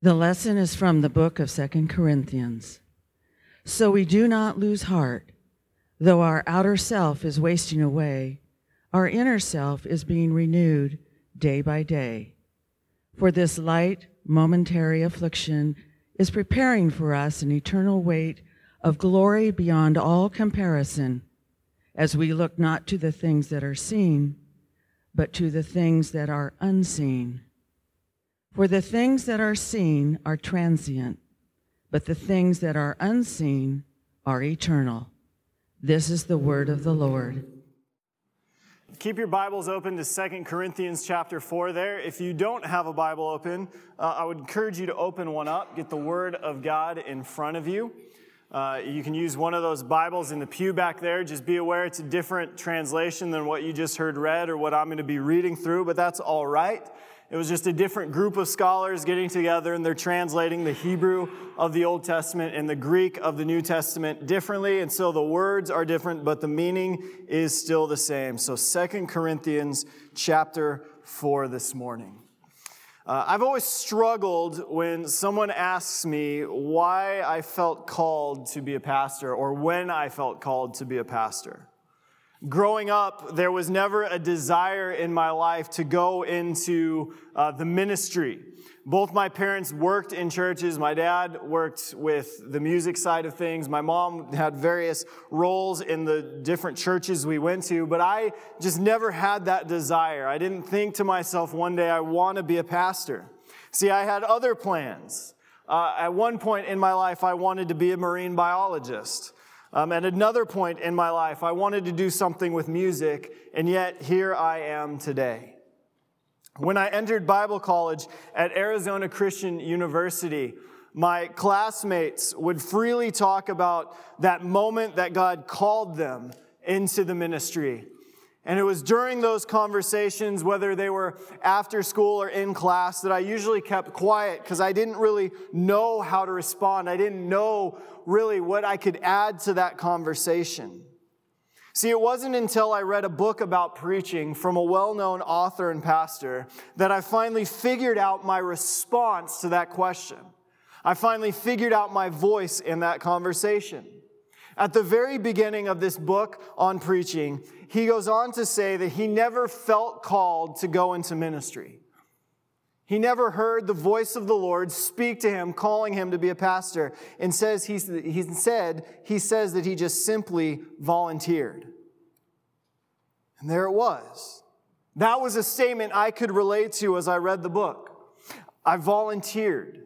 The lesson is from the book of 2 Corinthians. So we do not lose heart. Though our outer self is wasting away, our inner self is being renewed day by day. For this light, momentary affliction is preparing for us an eternal weight of glory beyond all comparison, as we look not to the things that are seen, but to the things that are unseen. For the things that are seen are transient, but the things that are unseen are eternal. This is the word of the Lord. Keep your Bibles open to 2 Corinthians chapter 4 there. If you don't have a Bible open, I would encourage you to open one up, get the Word of God in front of you. You can use one of those Bibles in the pew back there. Just be aware it's a different translation than what you just heard read or what I'm going to be reading through, but that's all right. It was just a different group of scholars getting together, and they're translating the Hebrew of the Old Testament and the Greek of the New Testament differently, and so the words are different, but the meaning is still the same. So 2 Corinthians chapter 4 this morning. I've always struggled when someone asks me why I felt called to be a pastor or when I felt called to be a pastor. Growing up, there was never a desire in my life to go into the ministry. Both my parents worked in churches. My dad worked with the music side of things. My mom had various roles in the different churches we went to, but I just never had that desire. I didn't think to myself one day, I want to be a pastor. See, I had other plans. At one point in my life, I wanted to be a marine biologist. At another point in my life, I wanted to do something with music, and yet here I am today. When I entered Bible college at Arizona Christian University, my classmates would freely talk about that moment that God called them into the ministry. And it was during those conversations, whether they were after school or in class, that I usually kept quiet because I didn't really know how to respond. I didn't know really what I could add to that conversation. See, it wasn't until I read a book about preaching from a well-known author and pastor that I finally figured out my response to that question. I finally figured out my voice in that conversation. At the very beginning of this book on preaching, he goes on to say that he never felt called to go into ministry. He never heard the voice of the Lord speak to him, calling him to be a pastor, and he says that he just simply volunteered. And there it was. That was a statement I could relate to as I read the book. I volunteered.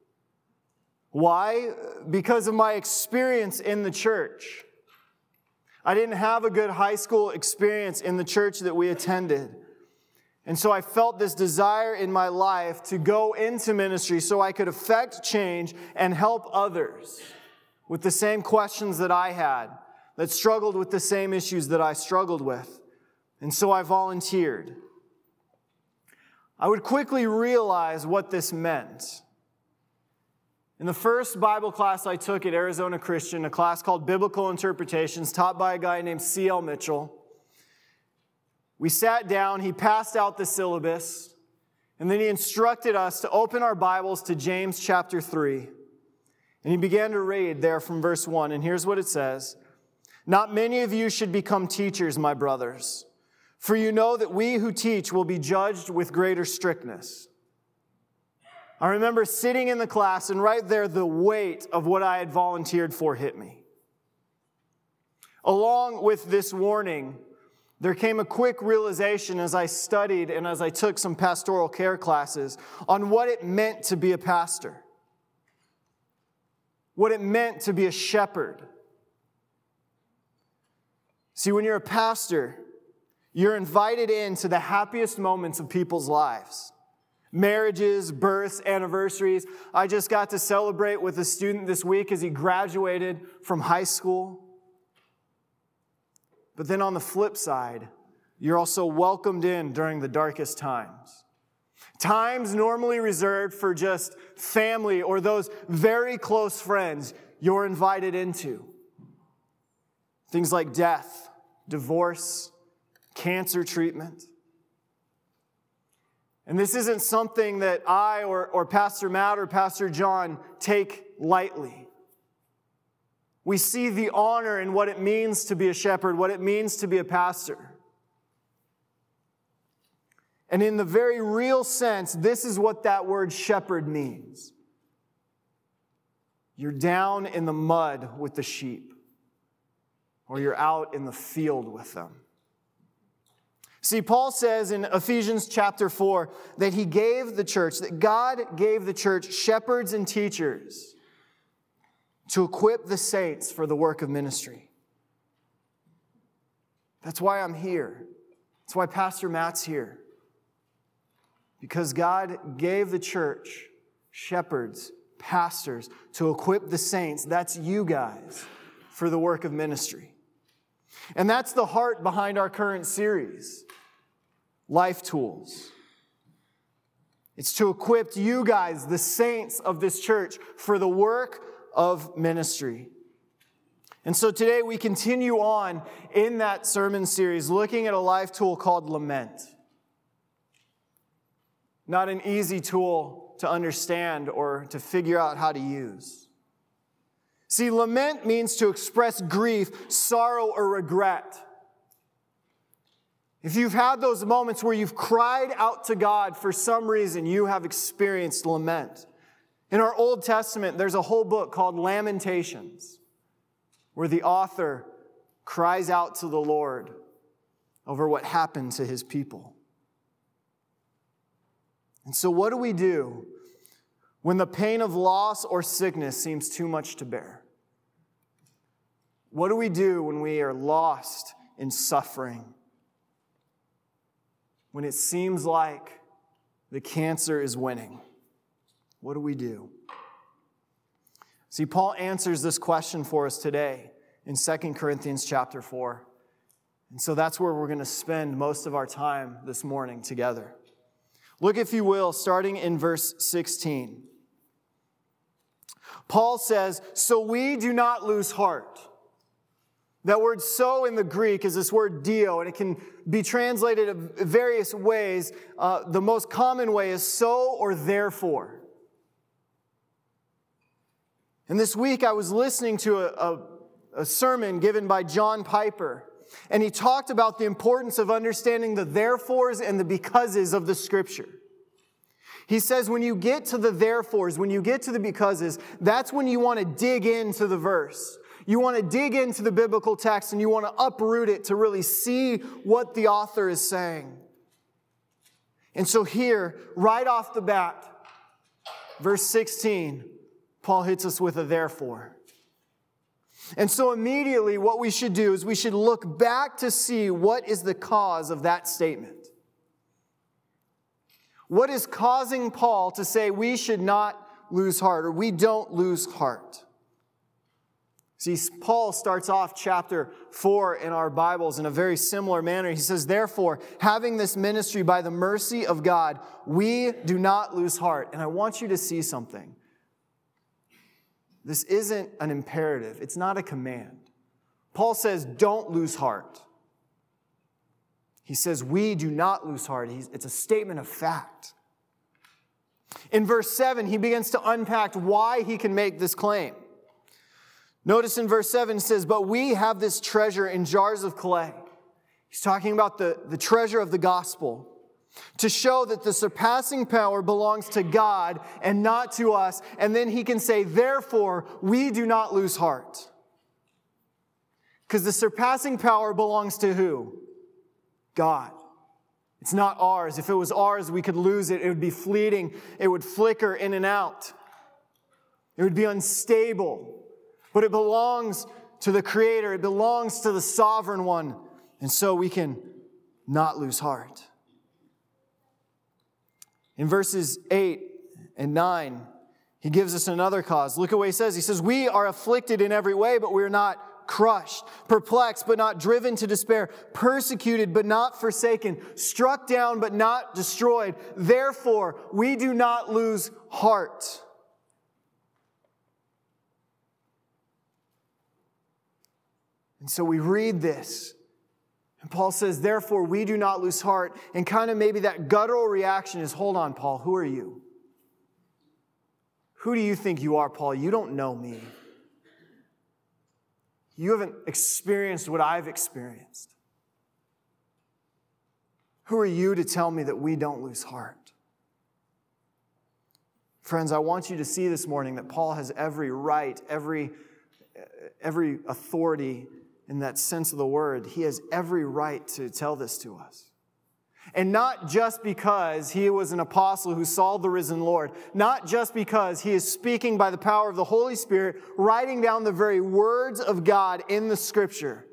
Why? Because of my experience in the church. I didn't have a good high school experience in the church that we attended. And so I felt this desire in my life to go into ministry so I could affect change and help others with the same questions that I had, that struggled with the same issues that I struggled with. And so I volunteered. I would quickly realize what this meant. In the first Bible class I took at Arizona Christian, a class called Biblical Interpretations, taught by a guy named C.L. Mitchell, we sat down, he passed out the syllabus, and then he instructed us to open our Bibles to James chapter 3. And he began to read there from verse 1, and here's what it says. Not many of you should become teachers, my brothers, for you know that we who teach will be judged with greater strictness. I remember sitting in the class, and right there, the weight of what I had volunteered for hit me. Along with this warning, there came a quick realization as I studied and as I took some pastoral care classes on what it meant to be a pastor, what it meant to be a shepherd. See, when you're a pastor, you're invited into the happiest moments of people's lives. Marriages, births, anniversaries. I just got to celebrate with a student this week as he graduated from high school. But then on the flip side, you're also welcomed in during the darkest times. Times normally reserved for just family or those very close friends you're invited into. Things like death, divorce, cancer treatment. And this isn't something that I or Pastor Matt or Pastor John take lightly. We see the honor in what it means to be a shepherd, what it means to be a pastor. And in the very real sense, this is what that word shepherd means. You're down in the mud with the sheep, or you're out in the field with them. See, Paul says in Ephesians chapter 4 that he gave the church, that God gave the church shepherds and teachers to equip the saints for the work of ministry. That's why I'm here. That's why Pastor Matt's here. Because God gave the church shepherds, pastors, to equip the saints, that's you guys, for the work of ministry. And that's the heart behind our current series, Life Tools. It's to equip you guys, the saints of this church, for the work of ministry. And so today we continue on in that sermon series, looking at a life tool called lament. Not an easy tool to understand or to figure out how to use. See, lament means to express grief, sorrow, or regret. If you've had those moments where you've cried out to God for some reason, you have experienced lament. In our Old Testament, there's a whole book called Lamentations, where the author cries out to the Lord over what happened to his people. And so what do we do when the pain of loss or sickness seems too much to bear? What do we do when we are lost in suffering? When it seems like the cancer is winning? What do we do? See, Paul answers this question for us today in 2 Corinthians chapter 4. And so that's where we're going to spend most of our time this morning together. Look, if you will, starting in verse 16. Paul says, "So we do not lose heart." That word "so" in the Greek is this word "dio," and it can be translated in various ways. The most common way is "so" or "therefore." And this week I was listening to a sermon given by John Piper, and he talked about the importance of understanding the therefores and the becauses of the Scripture. He says when you get to the therefores, when you get to the becauses, that's when you want to dig into the verse. You want to dig into the biblical text and you want to uproot it to really see what the author is saying. And so here, right off the bat, verse 16, Paul hits us with a therefore. And so immediately what we should do is we should look back to see what is the cause of that statement. What is causing Paul to say we should not lose heart, or we don't lose heart? See, Paul starts off chapter 4 in our Bibles in a very similar manner. He says, "Therefore, having this ministry by the mercy of God, we do not lose heart." And I want you to see something. This isn't an imperative. It's not a command. Paul says, don't lose heart. He says, we do not lose heart. It's a statement of fact. In verse 7, he begins to unpack why he can make this claim. Notice in verse 7, it says, "But we have this treasure in jars of clay." He's talking about the treasure of the gospel, to show that the surpassing power belongs to God and not to us. And then he can say, therefore, we do not lose heart. Because the surpassing power belongs to who? God. It's not ours. If it was ours, we could lose it. It would be fleeting. It would flicker in and out. It would be unstable. But it belongs to the Creator. It belongs to the Sovereign One. And so we can not lose heart. In verses 8 and 9, he gives us another cause. Look at what he says. He says, "We are afflicted in every way, but we are not crushed, perplexed, but not driven to despair, persecuted, but not forsaken, struck down, but not destroyed. Therefore, we do not lose heart." And so we read this, And Paul says, therefore, we do not lose heart. And kind of maybe that guttural reaction is, hold on, Paul, who are you? Who do you think you are, Paul? You don't know me. You haven't experienced what I've experienced. Who are you to tell me that we don't lose heart? Friends, I want you to see this morning that Paul has every right, every authority in that sense of the word. He has every right to tell this to us. And not just because he was an apostle who saw the risen Lord, not just because he is speaking by the power of the Holy Spirit, writing down the very words of God in the Scripture,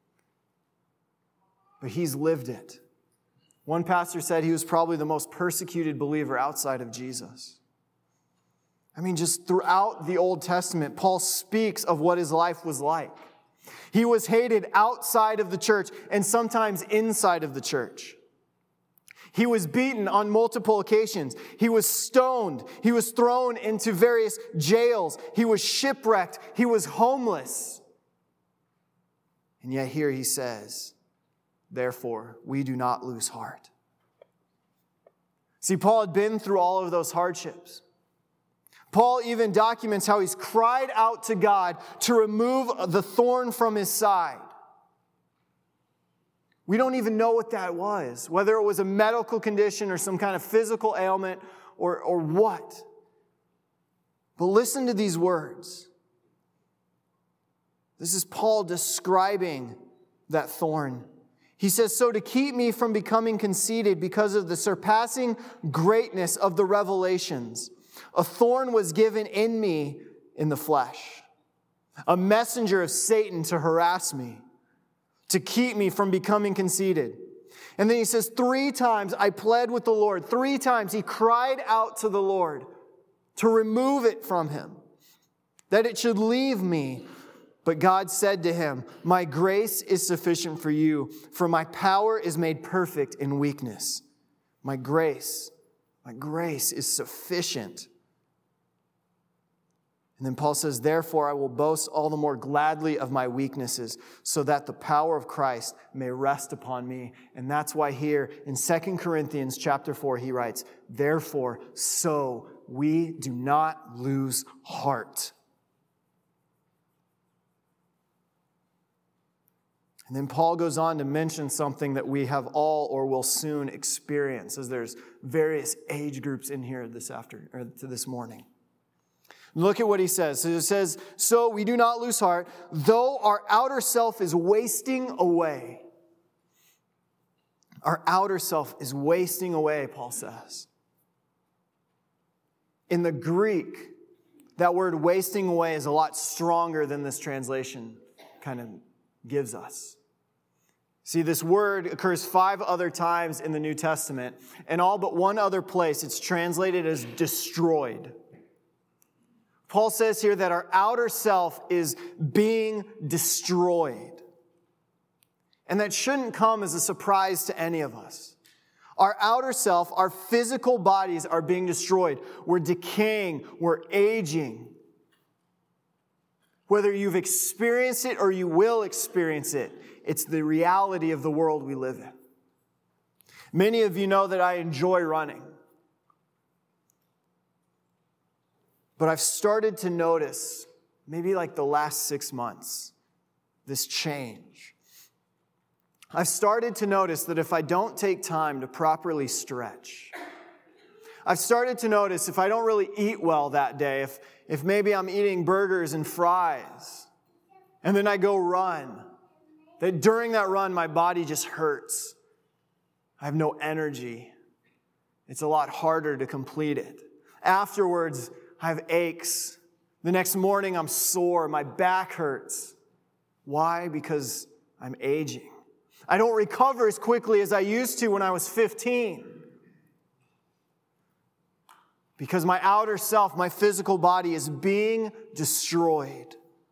but he's lived it. One pastor said he was probably the most persecuted believer outside of Jesus. I mean, just throughout the Old Testament, Paul speaks of what his life was like. He was hated outside of the church and sometimes inside of the church. He was beaten on multiple occasions. He was stoned. He was thrown into various jails. He was shipwrecked. He was homeless. And yet here he says, therefore, we do not lose heart. See, Paul had been through all of those hardships. Paul even documents how he's cried out to God to remove the thorn from his side. We don't even know what that was, whether it was a medical condition or some kind of physical ailment or what. But listen to these words. This is Paul describing that thorn. He says, so to keep me from becoming conceited because of the surpassing greatness of the revelations, a thorn was given in me in the flesh, a messenger of Satan to harass me, to keep me from becoming conceited. And then he says, 3 times I pled with the Lord. 3 times he cried out to the Lord to remove it from him, that it should leave me. But God said to him, my grace is sufficient for you, for my power is made perfect in weakness. My grace is sufficient. And then Paul says, therefore I will boast all the more gladly of my weaknesses, so that the power of Christ may rest upon me. And that's why here in 2 Corinthians chapter 4, he writes, therefore, so we do not lose heart. And then Paul goes on to mention something that we have all or will soon experience, as there's various age groups in here this morning. Look at what he says. So it says, so we do not lose heart, though our outer self is wasting away. Our outer self is wasting away, Paul says. In the Greek, that word wasting away is a lot stronger than this translation kind of gives us. See, this word occurs 5 other times in the New Testament, and all but one other place it's translated as destroyed. Paul says here that our outer self is being destroyed. And that shouldn't come as a surprise to any of us. Our outer self, our physical bodies are being destroyed. We're decaying, we're aging. Whether you've experienced it or you will experience it, it's the reality of the world we live in. Many of you know that I enjoy running. But I've started to notice, maybe like the last 6 months, this change. I've started to notice that if I don't take time to properly stretch, I've started to notice if I don't really eat well that day, if maybe I'm eating burgers and fries, and then I go run, that during that run my body just hurts. I have no energy. It's a lot harder to complete it. Afterwards, I have aches. The next morning, I'm sore. My back hurts. Why? Because I'm aging. I don't recover as quickly as I used to when I was 15. Because my outer self, my physical body, is being destroyed.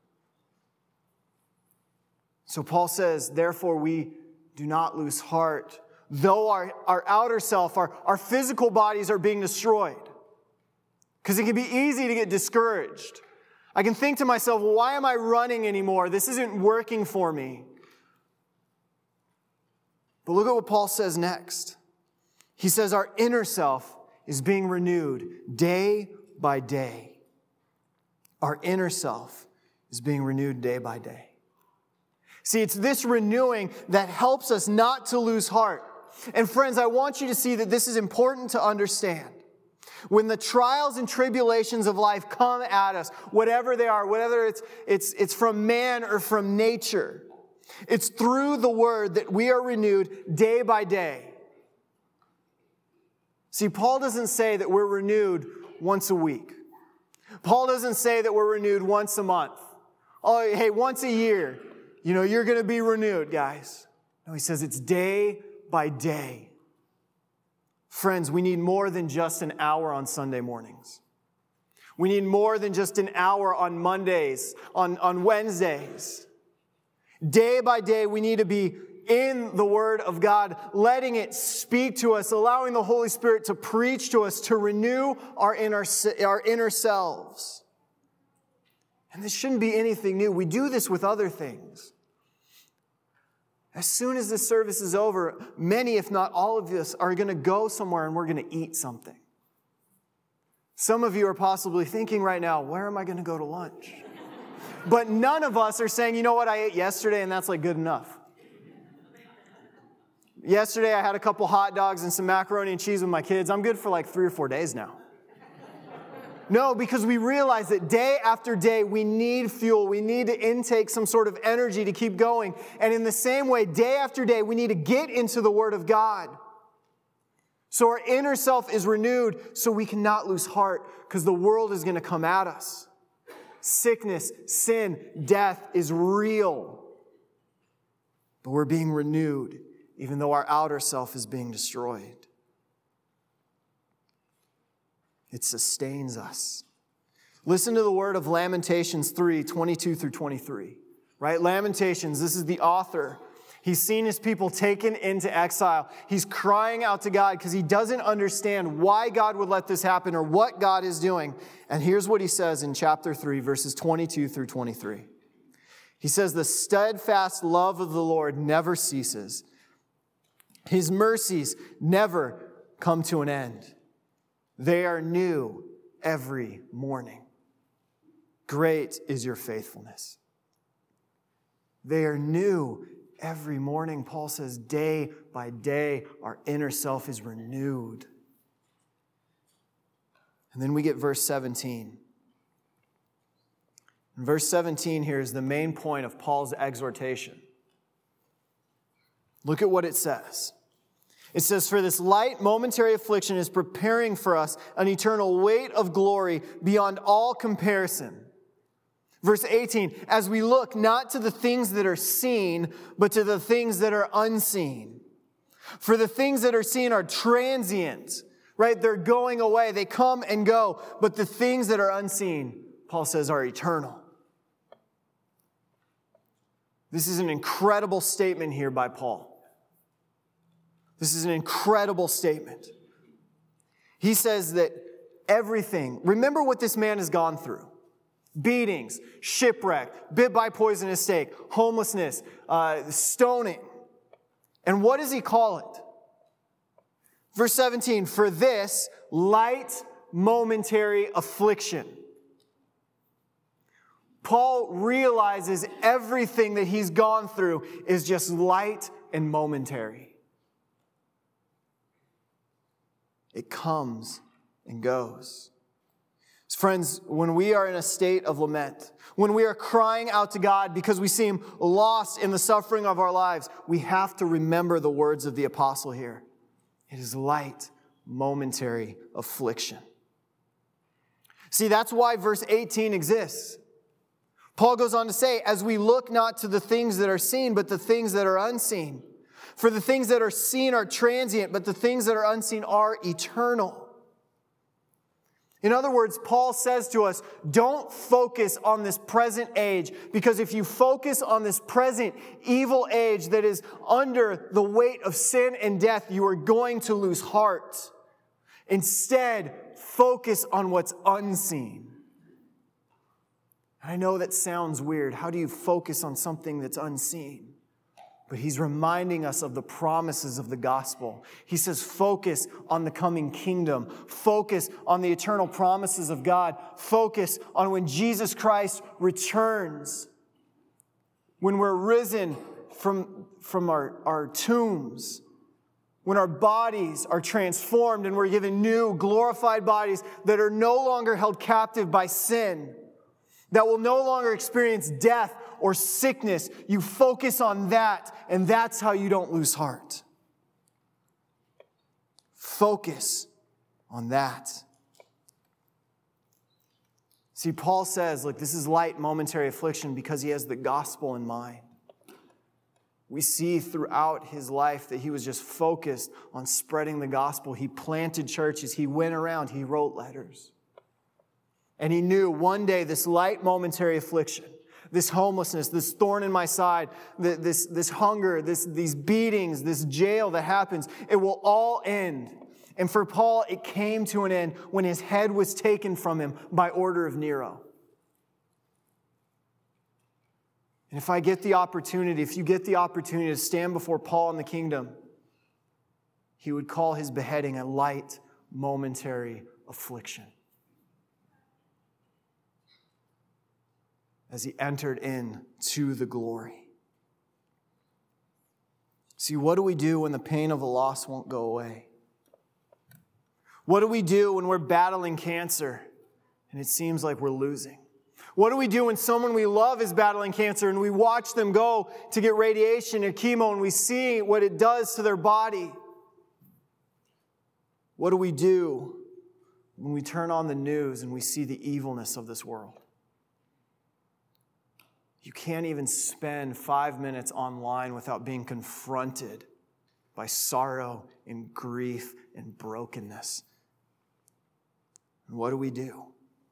So Paul says, therefore we do not lose heart. Though our outer self, our physical bodies are being destroyed. Because it can be easy to get discouraged. I can think to myself, well, why am I running anymore? This isn't working for me. But look at what Paul says next. He says our inner self is being renewed day by day. Our inner self is being renewed day by day. See, it's this renewing that helps us not to lose heart. And friends, I want you to see that this is important to understand. When the trials and tribulations of life come at us, whatever they are, whether it's from man or from nature, it's through the Word that we are renewed day by day. See, Paul doesn't say that we're renewed once a week. Paul doesn't say that we're renewed once a month. Oh, hey, once a year, you're going to be renewed, guys. No, he says it's day by day. Friends, we need more than just an hour on Sunday mornings. We need more than just an hour on Mondays, on Wednesdays. Day by day, we need to be in the Word of God, letting it speak to us, allowing the Holy Spirit to preach to us, to renew our inner selves. And this shouldn't be anything new. We do this with other things. As soon as this service is over, many, if not all of us, are going to go somewhere and we're going to eat something. Some of you are possibly thinking right now, where am I going to go to lunch? But none of us are saying, you know what, I ate yesterday and that's like good enough. Yesterday I had a couple hot dogs and some macaroni and cheese with my kids. I'm good for like 3 or 4 days now. No, because we realize that day after day we need fuel. We need to intake some sort of energy to keep going. And in the same way, day after day, we need to get into the Word of God. So our inner self is renewed so we cannot lose heart because the world is going to come at us. Sickness, sin, death is real. But we're being renewed even though our outer self is being destroyed. It sustains us. Listen to the word of Lamentations 3:22 through 23. Right? Lamentations, this is the author. He's seen his people taken into exile. He's crying out to God because he doesn't understand why God would let this happen or what God is doing. And here's what he says in chapter 3, verses 22 through 23. He says, "The steadfast love of the Lord never ceases. His mercies never come to an end. They are new every morning. Great is your faithfulness." They are new every morning. Paul says day by day, our inner self is renewed. And then we get verse 17. And verse 17 here is the main point of Paul's exhortation. Look at what it says. It says, "For this light momentary affliction is preparing for us an eternal weight of glory beyond all comparison." Verse 18, "As we look not to the things that are seen, but to the things that are unseen. For the things that are seen are transient," right? They're going away. They come and go. "But the things that are unseen," Paul says, "are eternal." This is an incredible statement here by Paul. This is an incredible statement. He says that everything, remember what this man has gone through. Beatings, shipwreck, bit by poisonous snake, homelessness, stoning. And what does he call it? Verse 17, "For this light momentary affliction." Paul realizes everything that he's gone through is just light and momentary. It comes and goes. Friends, when we are in a state of lament, when we are crying out to God because we seem lost in the suffering of our lives, we have to remember the words of the apostle here. It is light, momentary affliction. See, that's why verse 18 exists. Paul goes on to say, "As we look not to the things that are seen, but the things that are unseen. For the things that are seen are transient, but the things that are unseen are eternal." In other words, Paul says to us, don't focus on this present age, because if you focus on this present evil age that is under the weight of sin and death, you are going to lose heart. Instead, focus on what's unseen. I know that sounds weird. How do you focus on something that's unseen? But he's reminding us of the promises of the gospel. He says, focus on the coming kingdom. Focus on the eternal promises of God. Focus on when Jesus Christ returns. When we're risen from our tombs. When our bodies are transformed and we're given new, glorified bodies that are no longer held captive by sin. That will no longer experience death or sickness. You focus on that, and that's how you don't lose heart. Focus on that. See, Paul says, look, this is light, momentary affliction because he has the gospel in mind. We see throughout his life that he was just focused on spreading the gospel. He planted churches. He went around. He wrote letters. And he knew one day this light, momentary affliction, this homelessness, this thorn in my side, this hunger, these beatings, this jail that happens, it will all end. And for Paul, it came to an end when his head was taken from him by order of Nero. And if you get the opportunity to stand before Paul in the kingdom, he would call his beheading a light, momentary affliction. As he entered into the glory. See, what do we do when the pain of a loss won't go away? What do we do when we're battling cancer and it seems like we're losing? What do we do when someone we love is battling cancer and we watch them go to get radiation or chemo and we see what it does to their body? What do we do when we turn on the news and we see the evilness of this world? You can't even spend 5 minutes online without being confronted by sorrow and grief and brokenness. And what do?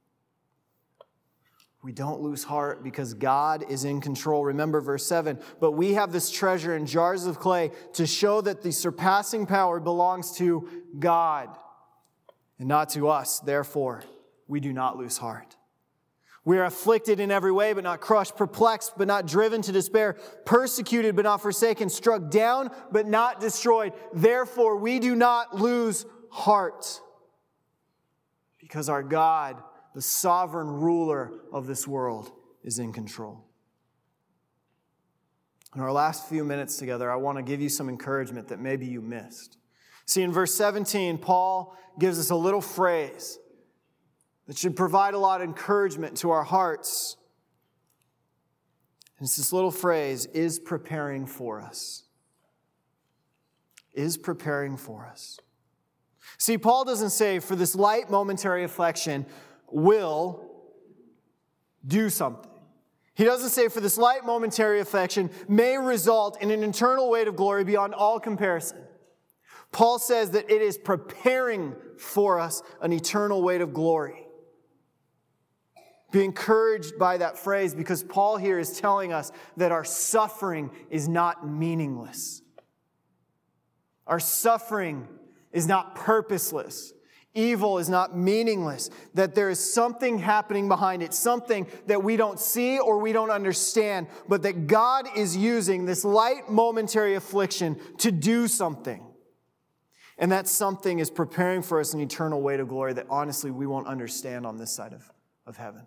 We don't lose heart because God is in control. Remember verse 7, but we have this treasure in jars of clay to show that the surpassing power belongs to God and not to us. Therefore, we do not lose heart. We are afflicted in every way, but not crushed, perplexed, but not driven to despair, persecuted, but not forsaken, struck down, but not destroyed. Therefore, we do not lose heart because our God, the sovereign ruler of this world, is in control. In our last few minutes together, I want to give you some encouragement that maybe you missed. See, in verse 17, Paul gives us a little phrase that should provide a lot of encouragement to our hearts. And it's this little phrase, is preparing for us. Is preparing for us. See, Paul doesn't say for this light momentary affliction will do something. He doesn't say for this light momentary affliction may result in an eternal weight of glory beyond all comparison. Paul says that it is preparing for us an eternal weight of glory. Be encouraged by that phrase because Paul here is telling us that our suffering is not meaningless. Our suffering is not purposeless. Evil is not meaningless. That there is something happening behind it, something that we don't see or we don't understand, but that God is using this light momentary affliction to do something. And that something is preparing for us an eternal weight of glory that honestly we won't understand on this side of heaven.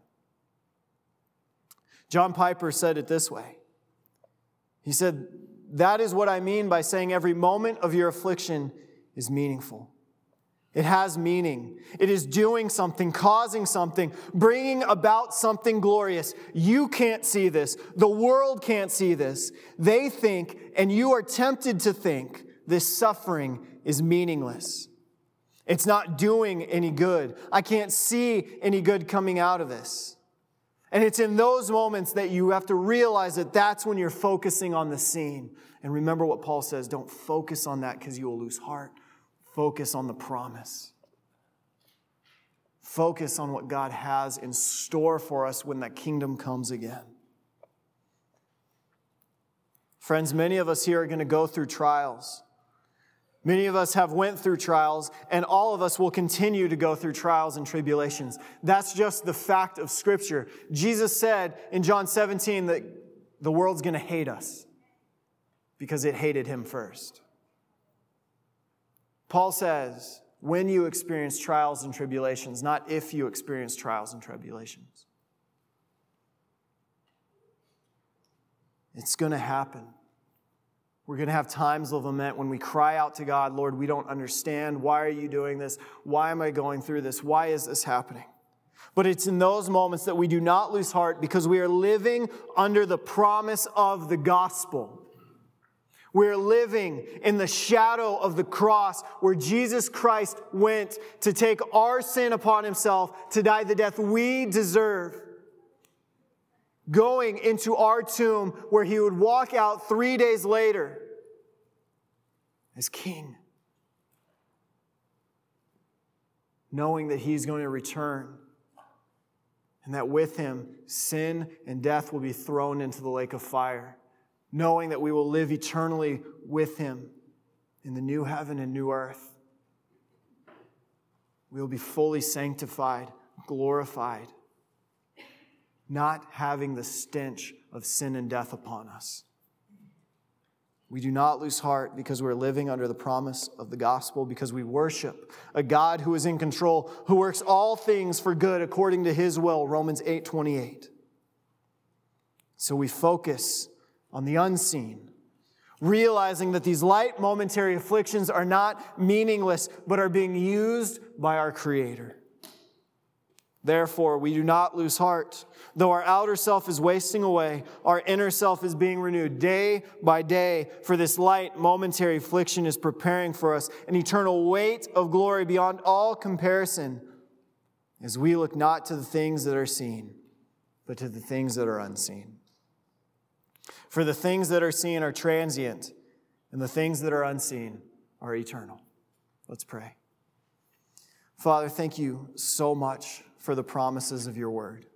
John Piper said it this way. He said, that is what I mean by saying every moment of your affliction is meaningful. It has meaning. It is doing something, causing something, bringing about something glorious. You can't see this. The world can't see this. They think, and you are tempted to think, this suffering is meaningless. It's not doing any good. I can't see any good coming out of this. And it's in those moments that you have to realize that that's when you're focusing on the scene. And remember what Paul says, don't focus on that because you will lose heart. Focus on the promise. Focus on what God has in store for us when that kingdom comes again. Friends, many of us here are going to go through trials. Many of us have went through trials, and all of us will continue to go through trials and tribulations. That's just the fact of Scripture. Jesus said in John 17 that the world's going to hate us. because it hated him first. Paul says, when you experience trials and tribulations, not if you experience trials and tribulations. It's going to happen. We're going to have times of lament when we cry out to God, Lord, we don't understand. Why are you doing this? Why am I going through this? Why is this happening? But it's in those moments that we do not lose heart because we are living under the promise of the gospel. We're living in the shadow of the cross where Jesus Christ went to take our sin upon himself to die the death we deserve. Going into our tomb where he would walk out 3 days later as king. Knowing that he's going to return and that with him sin and death will be thrown into the lake of fire. Knowing that we will live eternally with him in the new heaven and new earth. We will be fully sanctified, glorified, not having the stench of sin and death upon us. We do not lose heart because we're living under the promise of the gospel, because we worship a God who is in control, who works all things for good according to his will, Romans 8:28. So we focus on the unseen, realizing that these light momentary afflictions are not meaningless, but are being used by our Creator. Therefore, we do not lose heart. Though our outer self is wasting away, our inner self is being renewed day by day, for this light momentary affliction is preparing for us an eternal weight of glory beyond all comparison, as we look not to the things that are seen, but to the things that are unseen. For the things that are seen are transient, and the things that are unseen are eternal. Let's pray. Father, thank you so much for the promises of your word.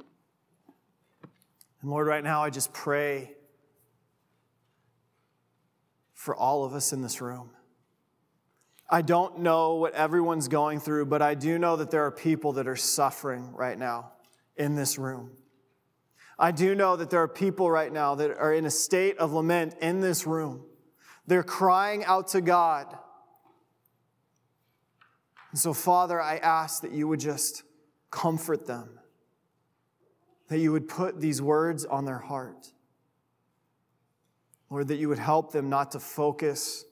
And Lord, right now I just pray for all of us in this room. I don't know what everyone's going through, but I do know that there are people that are suffering right now in this room. I do know that there are people right now that are in a state of lament in this room. They're crying out to God. And so, Father, I ask that you would just comfort them, that you would put these words on their heart. Lord, that you would help them not to focus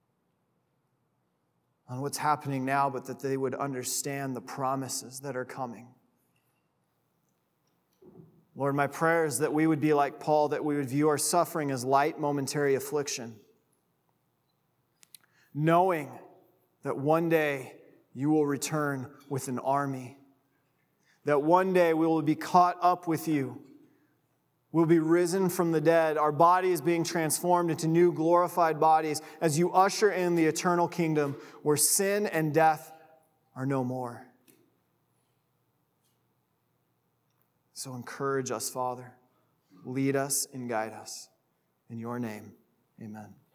on what's happening now, but that they would understand the promises that are coming. Lord, my prayer is that we would be like Paul, that we would view our suffering as light momentary affliction, knowing that one day you will return with an army, that one day we will be caught up with you. We'll be risen from the dead. Our body is being transformed into new glorified bodies as you usher in the eternal kingdom where sin and death are no more. So encourage us, Father. Lead us and guide us. In your name, amen.